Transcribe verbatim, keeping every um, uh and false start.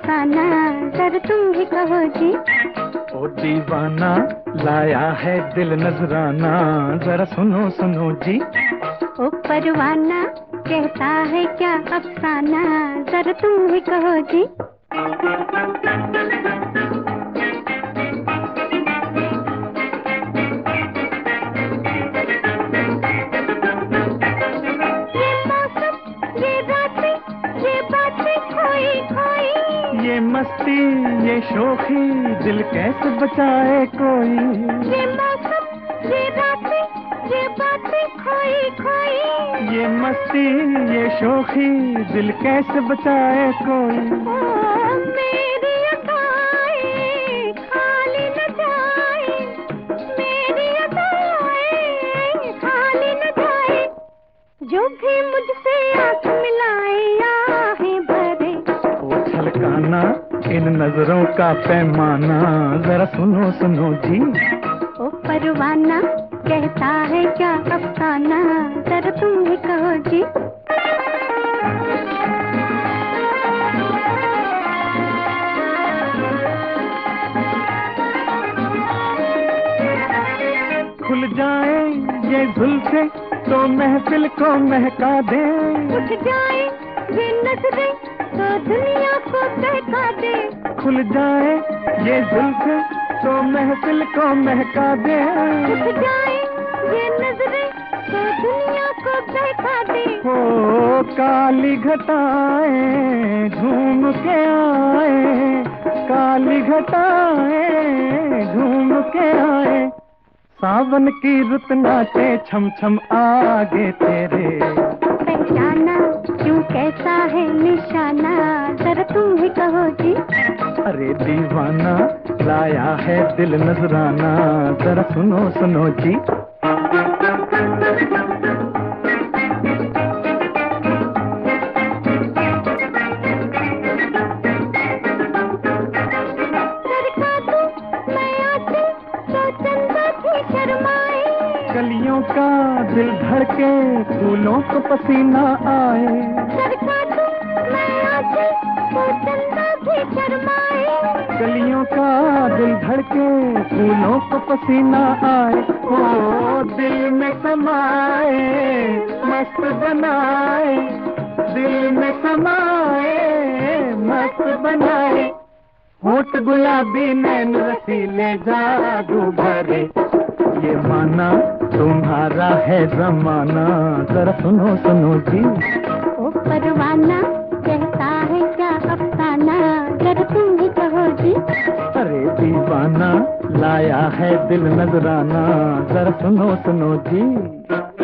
अफसाना, जरा तुम भी कहो जी। ओ दीवाना लाया है दिल नजराना, जरा सुनो सुनो जी। ओ परवाना कहता है क्या अफसाना, जरा तुम भी कहो जी। ये मस्ती ये शोखी दिल कैसे बचाए कोई। ये मौसम ये रातें ये बातें खोई खोई। ये मस्ती ये शोखी दिल कैसे बचाए कोई। ओ मेरी अदाएं खाली न जाए, मेरी अदाएं खाली न जाए। जो भी मुझसे आँख मिलाए आहें भरे। ओ छलकाना इन नजरों का पैमाना, जरा सुनो सुनो जी। ओ परवाना कहता है क्या अफसाना, जरा तुम भी कहो जी। खुल जाए ये जुल्फे तो महफिल को महका दे। उठ जाए ये नजरें तो दुनिया को बहका दे। खुल जाए ये जुल्फे तो महफिल को महका दे। उठ जाए ये नजरें तो दुनिया को बहका दे। हो काली घटाएं झूम के आए, काली घटाएं झूम के आए। सावन की रुत नाचे छम छम आगे तेरे। पहचाना क्यों कैसा है निशाना, जरा तुम भी कहो जी। अरे दीवाना लाया है दिल नजराना, जरा सुनो सुनो जी। कलियों का दिल धड़के फूलों को पसीना आए। कलियों का दिल धड़के फूलों को पसीना आए। ओ दिल में समाए मस्त बनाए, दिल में समाए मस्त बनाए। होठ गुलाबी नैन रसीले जादू भरे। ये माना तुम्हारा है जमाना, जरा सुनो सुनो जी। ओ परवाना कहता है क्या अफसाना, जरा तुम भी कहो जी। अरे दीवाना लाया है दिल नजराना, जरा सुनो सुनो जी।